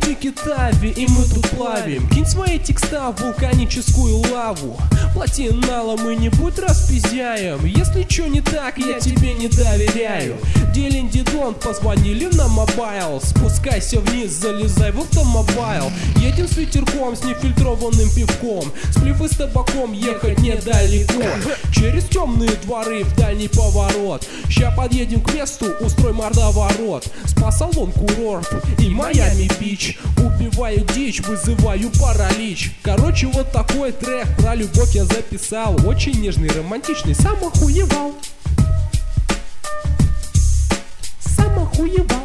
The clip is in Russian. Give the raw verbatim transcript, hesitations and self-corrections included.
реки Тави, и мы тут плавим. Кинь свои текста в вулканическую лаву. Плати налом и не будь распиздяем. Если чё не так, я тебе не доверяю. Делин Дидон, позвонили на мобайл. Спускайся вниз, залезай в автомобайл. Едем с ветерком, с нефильтрованным пивком. Сплифы с табаком, ехать недалеко. Через темные дворы в дальний поворот. Ща подъедем к месту, устрой мордоворот. Спа-салон, курорт и Майами-Бич. Убиваю дичь, вызываю паралич. Короче, вот такой трек про любовь я записал. Очень нежный, романтичный, сам охуевал. Сам охуевал.